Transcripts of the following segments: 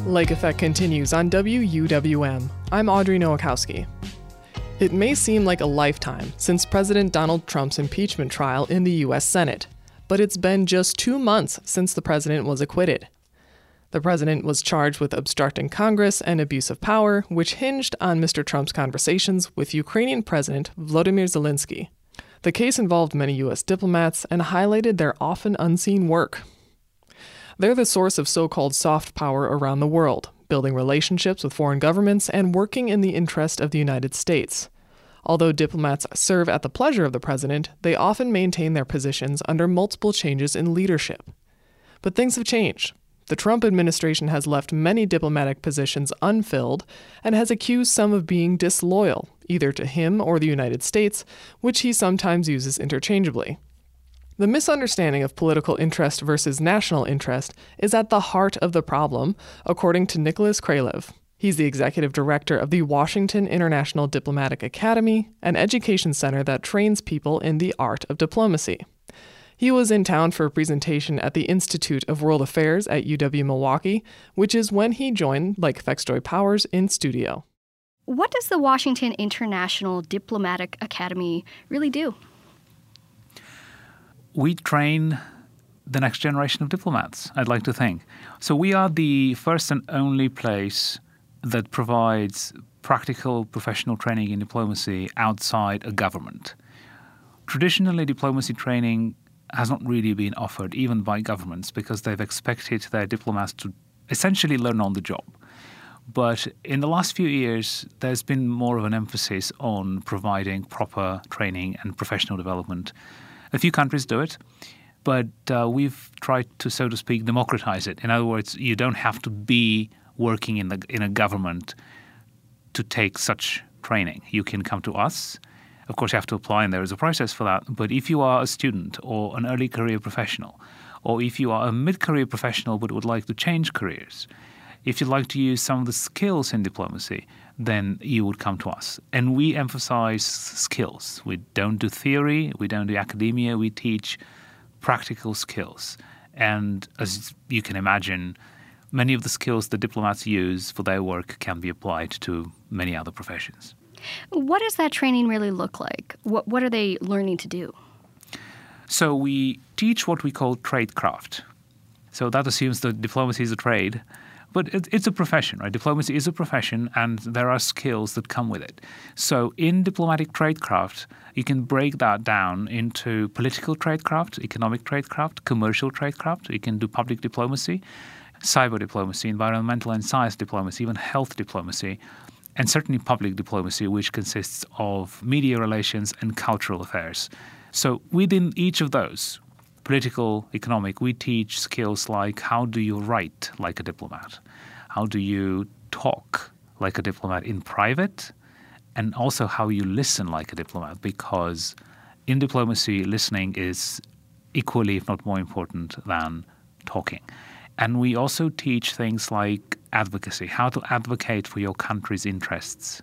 Lake Effect continues on WUWM. I'm Audrey Nowakowski. It may seem like a lifetime since President Donald Trump's impeachment trial in the U.S. Senate, but it's been just 2 months since the president was acquitted. The president was charged with obstructing Congress and abuse of power, which hinged on Mr. Trump's conversations with Ukrainian President Volodymyr Zelensky. The case involved many U.S. diplomats and highlighted their often unseen work. They're the source of so-called soft power around the world, building relationships with foreign governments and working in the interest of the United States. Although diplomats serve at the pleasure of the president, they often maintain their positions under multiple changes in leadership. But things have changed. The Trump administration has left many diplomatic positions unfilled and has accused some of being disloyal, either to him or the United States, which he sometimes uses interchangeably. The misunderstanding of political interest versus national interest is at the heart of the problem, according to Nicholas Kralev. He's the executive director of the Washington International Diplomatic Academy, an education center that trains people in the art of diplomacy. He was in town for a presentation at the Institute of World Affairs at UW-Milwaukee, which is when he joined Lake Effect's Joy Powers in studio. What does the Washington International Diplomatic Academy really do? We train the next generation of diplomats, I'd like to think. So we are the first and only place that provides practical professional training in diplomacy outside a government. Traditionally, diplomacy training has not really been offered even by governments because they've expected their diplomats to essentially learn on the job. But in the last few years, there's been more of an emphasis on providing proper training and professional development. A few countries do it, but we've tried to, so to speak, democratize it. In other words, you don't have to be working in a government to take such training. You can come to us. Of course, you have to apply, and there is a process for that. But if you are a student or an early career professional, or if you are a mid-career professional but would like to change careers, if you'd like to use some of the skills in diplomacy, then you would come to us. And we emphasize skills. We don't do theory. We don't do academia. We teach practical skills. And as you can imagine, many of the skills that diplomats use for their work can be applied to many other professions. What does that training really look like? What are they learning to do? So we teach what we call tradecraft. So that assumes that diplomacy is a trade. But it's a profession, right? Diplomacy is a profession, and there are skills that come with it. So in diplomatic tradecraft, you can break that down into political tradecraft, economic tradecraft, commercial tradecraft. You can do public diplomacy, cyber diplomacy, environmental and science diplomacy, even health diplomacy, and certainly public diplomacy, which consists of media relations and cultural affairs. So within each of those, political, economic, we teach skills like how do you write like a diplomat? How do you talk like a diplomat in private? And also how you listen like a diplomat, because in diplomacy, listening is equally, if not more important than talking. And we also teach things like advocacy, how to advocate for your country's interests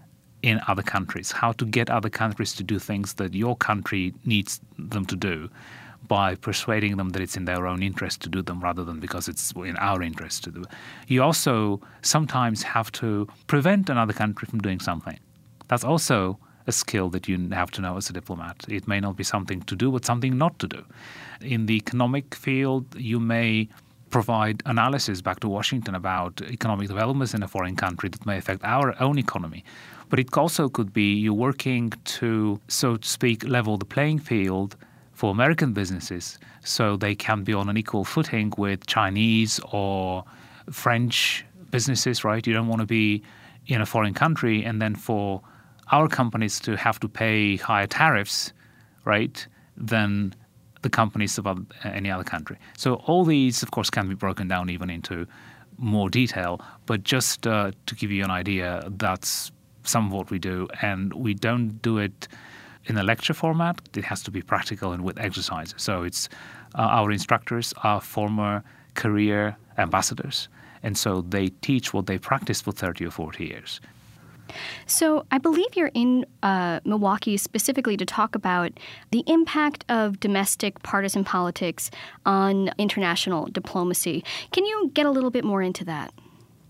in other countries, how to get other countries to do things that your country needs them to do, by persuading them that it's in their own interest to do them rather than because it's in our interest to do. You also sometimes have to prevent another country from doing something. That's also a skill that you have to know as a diplomat. It may not be something to do, but something not to do. In the economic field, you may provide analysis back to Washington about economic developments in a foreign country that may affect our own economy. But it also could be you working to, so to speak, level the playing field for American businesses so they can be on an equal footing with Chinese or French businesses, right? You don't want to be in a foreign country and then for our companies to have to pay higher tariffs, right, than the companies of any other country. So all these, of course, can be broken down even into more detail. But just to give you an idea, that's some of what we do. And we don't do it in a lecture format. It has to be practical and with exercises. So it's our instructors are former career ambassadors. And so they teach what they practiced for 30 or 40 years. So I believe you're in Milwaukee specifically to talk about the impact of domestic partisan politics on international diplomacy. Can you get a little bit more into that?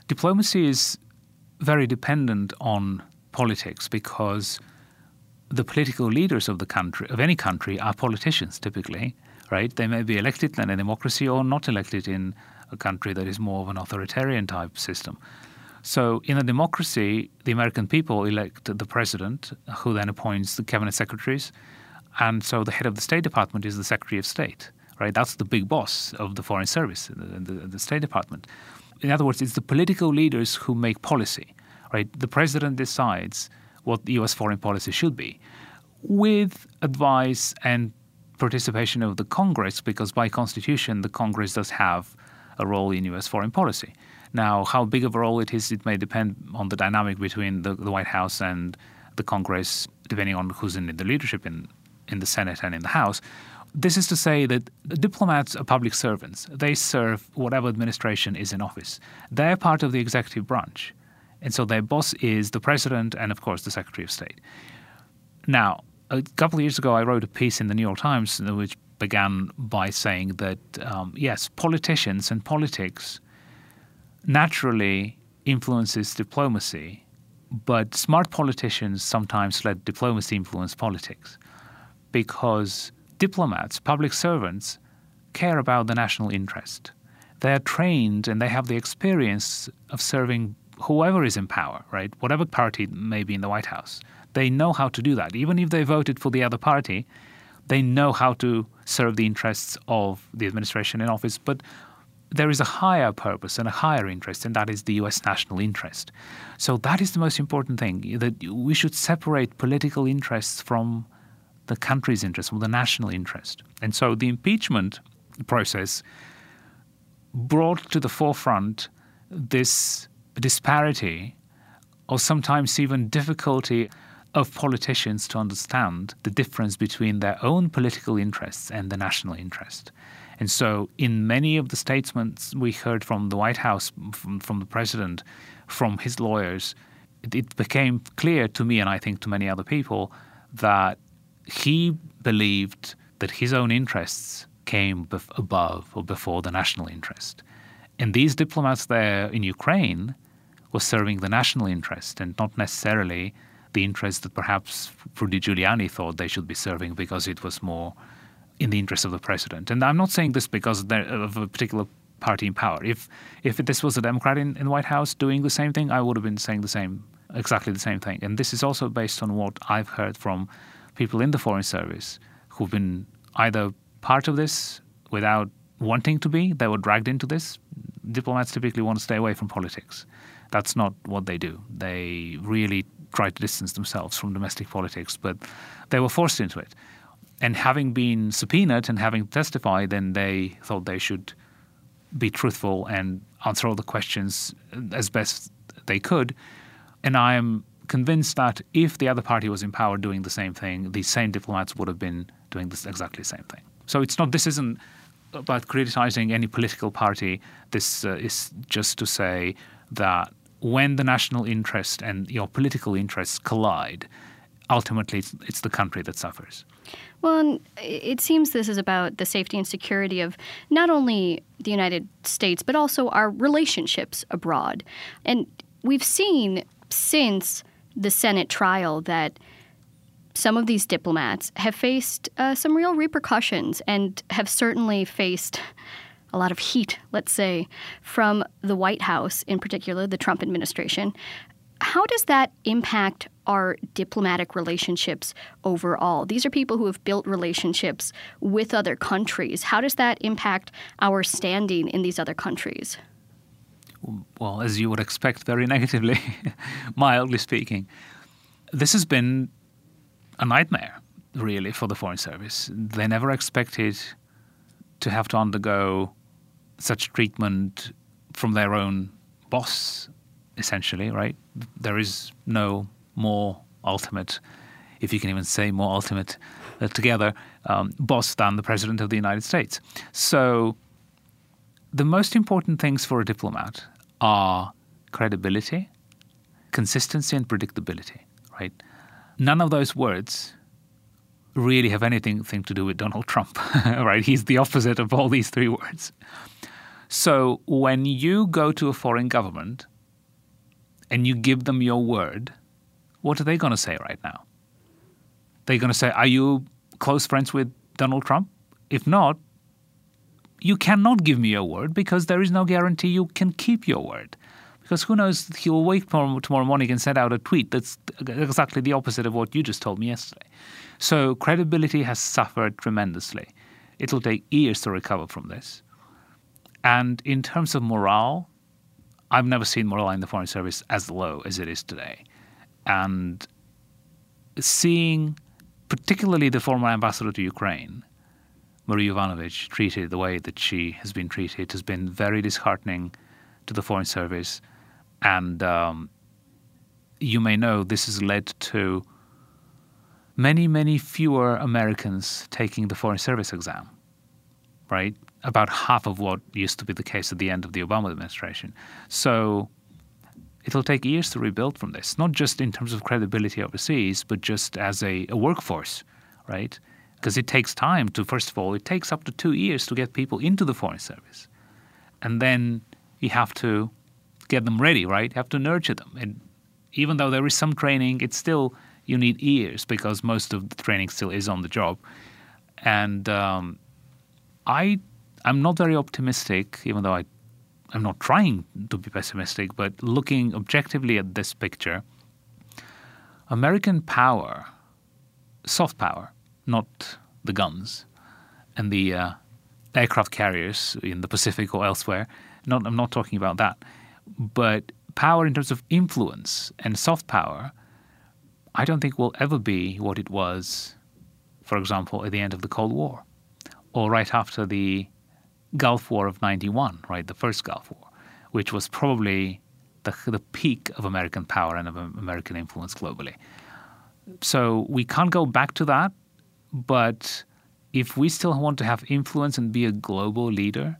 diplomacy is very dependent on politics because the political leaders of the country, of any country, are politicians typically, right? They may be elected in a democracy or not elected in a country that is more of an authoritarian type system. So in a democracy, the American people elect the president, who then appoints the cabinet secretaries. And so the head of the State Department is the Secretary of State, right? That's the big boss of the Foreign Service, the State Department. In other words, it's the political leaders who make policy, right? The president decides what the U.S. foreign policy should be, with advice and participation of the Congress, because by Constitution, the Congress does have a role in U.S. foreign policy. Now, how big of a role it is, it may depend on the dynamic between the White House and the Congress, depending on who's in the leadership in the Senate and in the House. This is to say that diplomats are public servants. They serve whatever administration is in office. They're part of the executive branch. And so their boss is the president and, of course, the Secretary of State. Now, a couple of years ago, I wrote a piece in the New York Times which began by saying that, yes, politicians and politics naturally influences diplomacy, but smart politicians sometimes let diplomacy influence politics because diplomats, public servants, care about the national interest. They are trained and they have the experience of serving whoever is in power, right? Whatever party may be in the White House. They know how to do that. Even if they voted for the other party, they know how to serve the interests of the administration in office. But there is a higher purpose and a higher interest, and that is the U.S. national interest. So that is the most important thing, that we should separate political interests from the country's interest, from the national interest. And so the impeachment process brought to the forefront this disparity or sometimes even difficulty of politicians to understand the difference between their own political interests and the national interest. And so in many of the statements we heard from the White House, from the president, from his lawyers, it became clear to me, and I think to many other people, that he believed that his own interests came above or before the national interest. And these diplomats there in Ukraine were serving the national interest and not necessarily the interest that perhaps Rudy Giuliani thought they should be serving because it was more in the interest of the president. And I'm not saying this because of a particular party in power. If this was a Democrat in the White House doing the same thing, I would have been saying exactly the same thing. And this is also based on what I've heard from people in the Foreign Service who've been either part of this without wanting to be. They were dragged into this. Diplomats typically want to stay away from politics. That's not what they do. They really try to distance themselves from domestic politics, but they were forced into it. And having been subpoenaed and having testified, then they thought they should be truthful and answer all the questions as best they could. And I am convinced that if the other party was in power doing the same thing, the same diplomats would have been doing exactly the same thing. So this isn't about criticizing any political party. This is just to say that when the national interest and your political interests collide, ultimately it's the country that suffers. Well, it seems this is about the safety and security of not only the United States, but also our relationships abroad. And we've seen since the Senate trial that some of these diplomats have faced some real repercussions and have certainly faced a lot of heat, let's say, from the White House, in particular, the Trump administration. How does that impact our diplomatic relationships overall? These are people who have built relationships with other countries. How does that impact our standing in these other countries? Well, as you would expect, very negatively, mildly speaking. This has been a nightmare, really, for the Foreign Service. They never expected to have to undergo such treatment from their own boss, essentially, right? There is no more ultimate, if you can even say more ultimate together, boss than the President of the United States. So the most important things for a diplomat are credibility, consistency, and predictability, right? None of those words really have anything to do with Donald Trump, right? He's the opposite of all these three words. So when you go to a foreign government and you give them your word, what are they going to say right now? They're going to say, are you close friends with Donald Trump? If not, you cannot give me your word because there is no guarantee you can keep your word. Because who knows, he'll wake tomorrow morning and send out a tweet that's exactly the opposite of what you just told me yesterday. So credibility has suffered tremendously. It'll take years to recover from this. And in terms of morale, I've never seen morale in the Foreign Service as low as it is today. And seeing particularly the former ambassador to Ukraine, Marie Yovanovitch, treated the way that she has been treated has been very disheartening to the Foreign Service. And you may know this has led to many, many fewer Americans taking the Foreign Service exam, right? About half of what used to be the case at the end of the Obama administration. So it'll take years to rebuild from this, not just in terms of credibility overseas, but just as a workforce, right? Because it takes time to, first of all, it takes up to 2 years to get people into the Foreign Service. And then you have to get them ready, right? You have to nurture them. And even though there is some training, it's still, you need years because most of the training still is on the job. And I'm not very optimistic, even though I'm not trying to be pessimistic, but looking objectively at this picture, American power, soft power, not the guns and the aircraft carriers in the Pacific or elsewhere, I'm not talking about that, but power in terms of influence and soft power, I don't think will ever be what it was, for example, at the end of the Cold War or right after the Gulf War of 91, right, the first Gulf War, which was probably the peak of American power and of American influence globally. So we can't go back to that, but if we still want to have influence and be a global leader,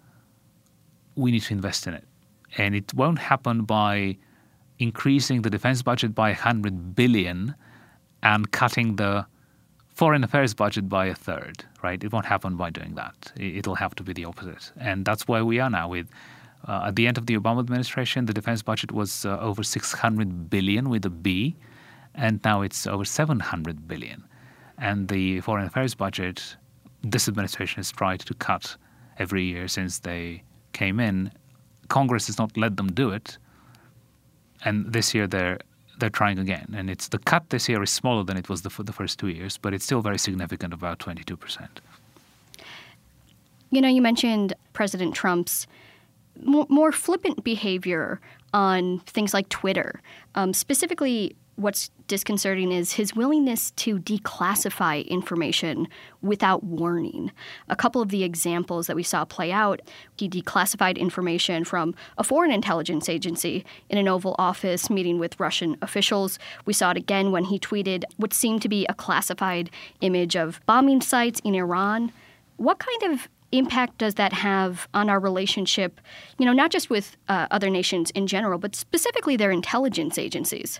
we need to invest in it. And it won't happen by increasing the defense budget by $100 billion and cutting the foreign affairs budget by a third, right? It won't happen by doing that. It'll have to be the opposite. And that's where we are now with, at the end of the Obama administration, the defense budget was over $600 billion with a B, and now it's over $700 billion. And the foreign affairs budget, this administration has tried to cut every year since they came in. Congress has not let them do it. And this year they're trying again. And the cut this year is smaller than it was the first 2 years, but it's still very significant, about 22%. You know, you mentioned President Trump's more flippant behavior on things like Twitter. Specifically, what's disconcerting is his willingness to declassify information without warning. A couple of the examples that we saw play out, he declassified information from a foreign intelligence agency in an Oval Office meeting with Russian officials. We saw it again when he tweeted what seemed to be a classified image of bombing sites in Iran. What kind of impact does that have on our relationship, you know, not just with other nations in general, but specifically their intelligence agencies?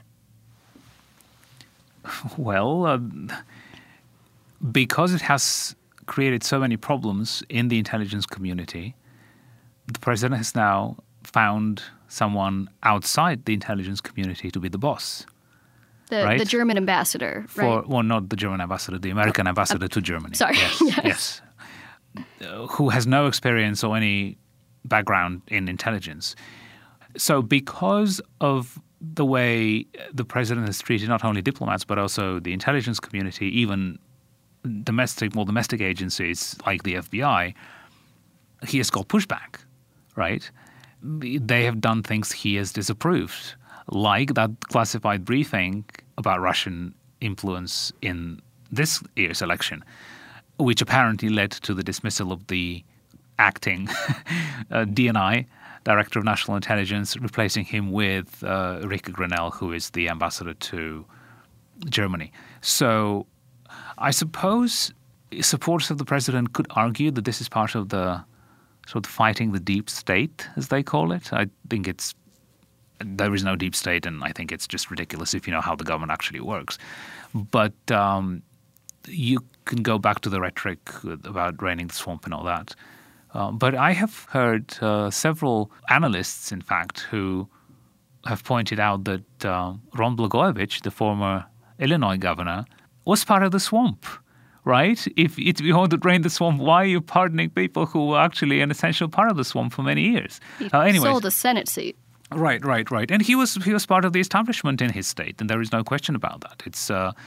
Well, because it has created so many problems in the intelligence community, the president has now found someone outside the intelligence community to be the boss. The German ambassador, right? Well, not the German ambassador, the American ambassador to Germany. Sorry. Yes. Who has no experience or any background in intelligence. So because of the way the president has treated not only diplomats but also the intelligence community, even more domestic agencies like the FBI, he has got pushback, right? They have done things he has disapproved, like that classified briefing about Russian influence in this year's election, which apparently led to the dismissal of the acting DNI, Director of National Intelligence, replacing him with Rick Grenell, who is the ambassador to Germany. So I suppose supporters of the president could argue that this is part of the sort of fighting the deep state, as they call it. I think there is no deep state, and I think it's just ridiculous if you know how the government actually works. But you can go back to the rhetoric about draining the swamp and all that. But I have heard several analysts, in fact, who have pointed out that Ron Blagojevich, the former Illinois governor, was part of the swamp, right? If you want to drain the swamp, why are you pardoning people who were actually an essential part of the swamp for many years? He sold a Senate seat. Right. And he was part of the establishment in his state, and there is no question about that. It's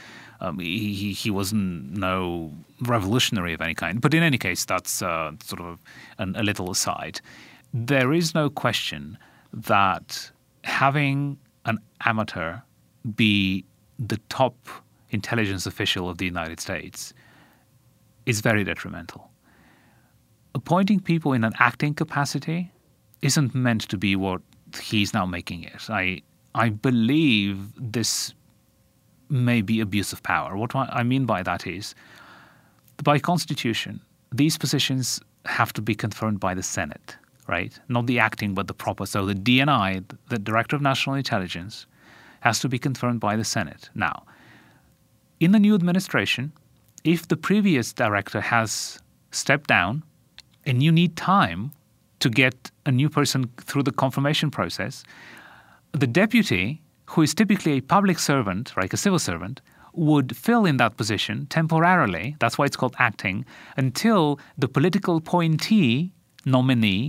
he was no revolutionary of any kind. But in any case, that's sort of a little aside. There is no question that having an amateur be the top intelligence official of the United States is very detrimental. Appointing people in an acting capacity isn't meant to be what he's now making it. I believe this may be abuse of power. What I mean by that is, by Constitution, these positions have to be confirmed by the Senate, right? Not the acting, but the proper. So the DNI, the Director of National Intelligence, has to be confirmed by the Senate. Now, in the new administration, if the previous director has stepped down and you need time to get a new person through the confirmation process, the deputy, who is typically a public servant, like a civil servant, would fill in that position temporarily, that's why it's called acting, until the political appointee nominee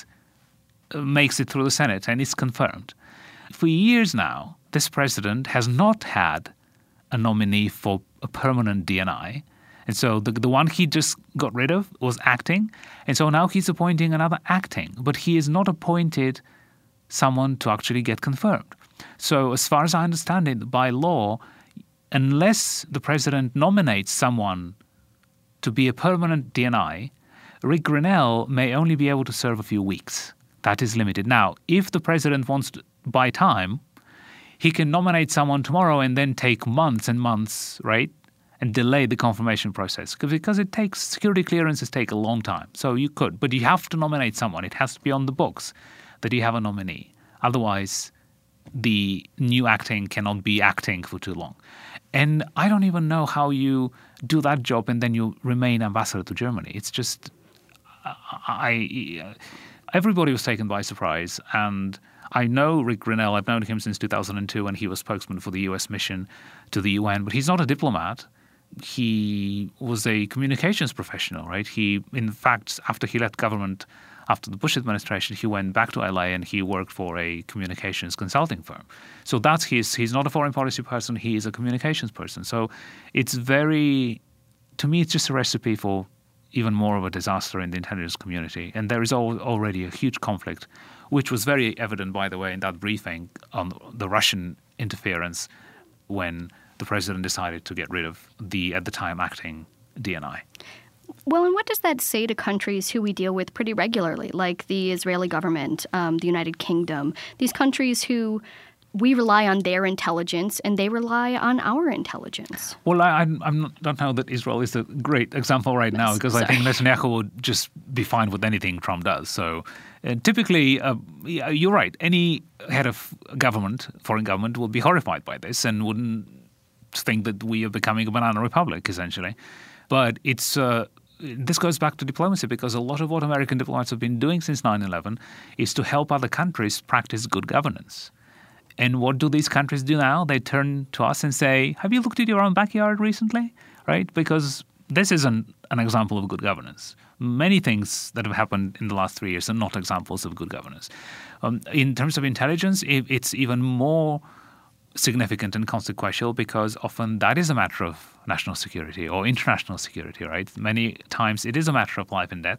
makes it through the Senate and is confirmed. For years now, this president has not had a nominee for a permanent DNI. And so the one he just got rid of was acting. And so now he's appointing another acting. But he has not appointed someone to actually get confirmed. So as far as I understand it, by law, unless the president nominates someone to be a permanent DNI, Rick Grinnell may only be able to serve a few weeks. That is limited. Now, if the president wants to buy time, he can nominate someone tomorrow and then take months and months, right, and delay the confirmation process because security clearances take a long time. So you could, but you have to nominate someone. It has to be on the books that you have a nominee. Otherwise, the new acting cannot be acting for too long. And I don't even know how you do that job and then you remain ambassador to Germany. It's just, everybody was taken by surprise. And I know Rick Grinnell. I've known him since 2002 when he was spokesman for the U.S. mission to the UN. But he's not a diplomat. He was a communications professional, right? He, in fact, after he left government, after the Bush administration, he went back to LA and he worked for a communications consulting firm. So that's he's not a foreign policy person. He is a communications person. So it's to me, it's just a recipe for even more of a disaster in the intelligence community. And there is already a huge conflict, which was very evident, by the way, in that briefing on the Russian interference when the president decided to get rid of the, at the time, acting DNI. Well, and what does that say to countries who we deal with pretty regularly, like the Israeli government, the United Kingdom, these countries who we rely on their intelligence and they rely on our intelligence? Well, I don't know that Israel is a great example right now because I think Netanyahu would just be fine with anything Trump does. So typically, you're right, any head of government, foreign government, will be horrified by this and wouldn't think that we are becoming a banana republic, essentially. But this goes back to diplomacy because a lot of what American diplomats have been doing since 9/11 is to help other countries practice good governance. And what do these countries do now? They turn to us and say, have you looked at your own backyard recently? Right? Because this isn't an example of good governance. Many things that have happened in the last 3 years are not examples of good governance. In terms of intelligence, it's even more significant and consequential because often that is a matter of national security or international security, right? Many times it is a matter of life and death.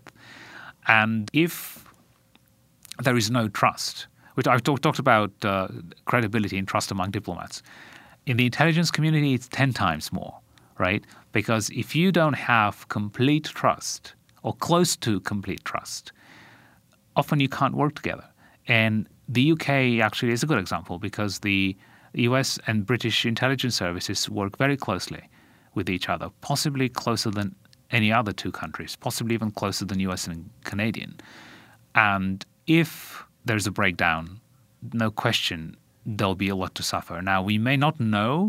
And if there is no trust, which I've talked about credibility and trust among diplomats, in the intelligence community it's 10 times more, right? Because if you don't have complete trust or close to complete trust, often you can't work together. And the UK actually is a good example because the US and British intelligence services work very closely with each other, possibly closer than any other two countries, possibly even closer than US and Canadian. And if there's a breakdown, no question, there'll be a lot to suffer. Now, we may not know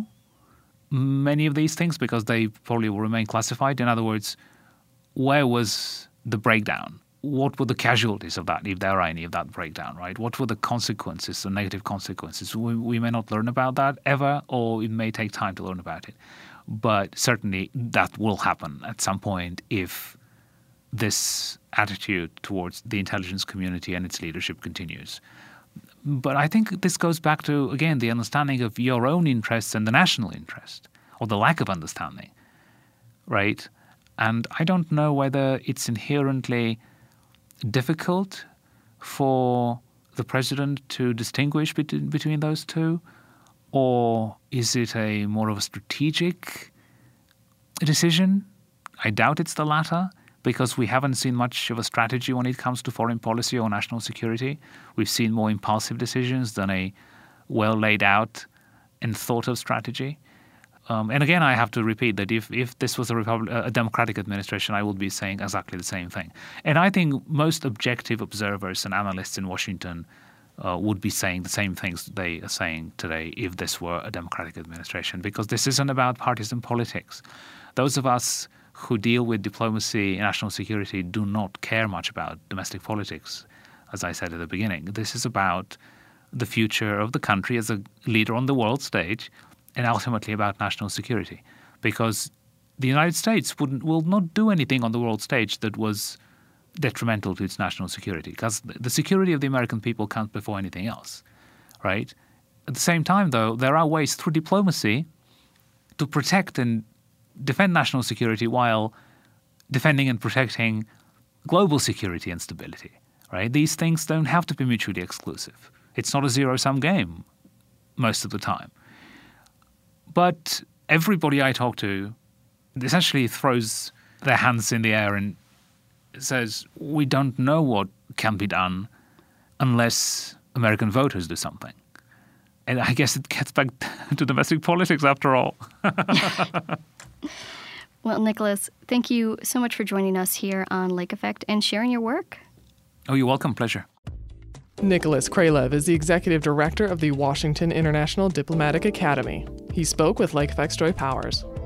many of these things because they probably will remain classified. In other words, where was the breakdown? what were the casualties of that, if there are any, of that breakdown, right? What were the consequences, the negative consequences? We may not learn about that ever, or it may take time to learn about it. But certainly that will happen at some point if this attitude towards the intelligence community and its leadership continues. But I think this goes back to, again, the understanding of your own interests and the national interest, or the lack of understanding, right? And I don't know whether it's inherently difficult for the president to distinguish between those two, or is it a more of a strategic decision? I doubt it's the latter, because we haven't seen much of a strategy when it comes to foreign policy or national security. We've seen more impulsive decisions than a well laid out and thought of strategy. And again, I have to repeat that if this was a democratic administration, I would be saying exactly the same thing. And I think most objective observers and analysts in Washington would be saying the same things they are saying today if this were a democratic administration, because this isn't about partisan politics. Those of us who deal with diplomacy and national security do not care much about domestic politics, as I said at the beginning. This is about the future of the country as a leader on the world stage, and ultimately about national security, because the United States will not do anything on the world stage that was detrimental to its national security, because the security of the American people comes before anything else, right? At the same time, though, there are ways through diplomacy to protect and defend national security while defending and protecting global security and stability, right? These things don't have to be mutually exclusive. It's not a zero-sum game most of the time. But everybody I talk to essentially throws their hands in the air and says, we don't know what can be done unless American voters do something. And I guess it gets back to domestic politics after all. Well, Nicholas, thank you so much for joining us here on Lake Effect and sharing your work. Oh, you're welcome. Pleasure. Nicholas Kralev is the executive director of the Washington International Diplomatic Academy. He spoke with Lake Effect's Joy Powers.